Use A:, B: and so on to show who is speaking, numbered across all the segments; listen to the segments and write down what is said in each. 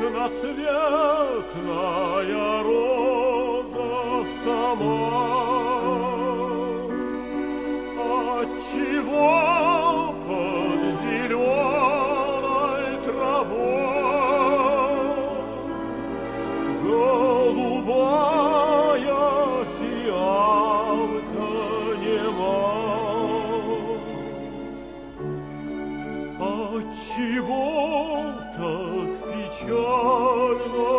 A: разноцветная роза сама. Отчего под зеленой травой голубая фиалка нема? Отчего так печально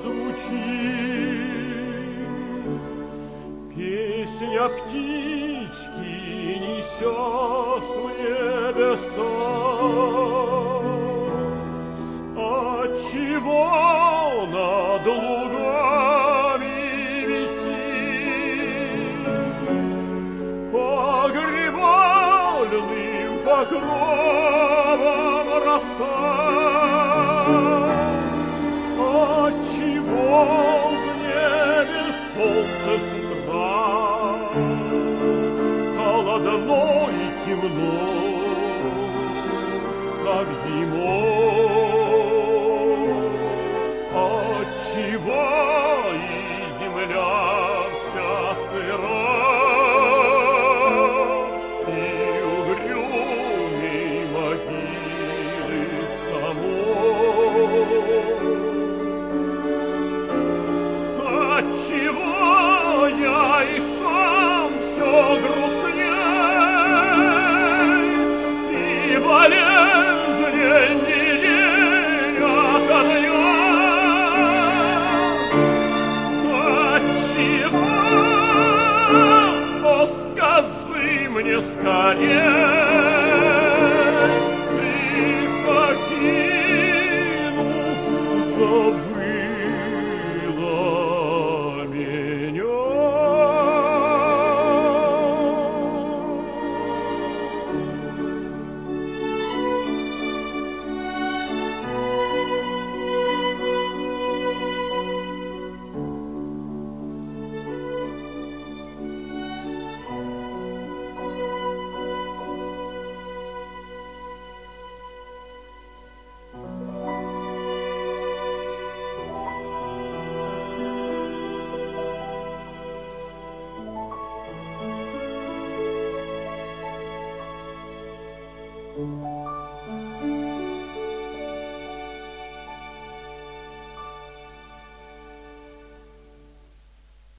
A: звучит песня птички, несясь в небеса? Отчего над лугами висит погребальным покровом роса? Отчего в небе солнце с утра холодно и темно, как зимой? Отчего и земля вся сыра, и угрюмей могилы самой? Отчего я и сам все грустней, и болезней ни день ото дня? Отчего? О, скажи мне скорей, ты, покинув, забыл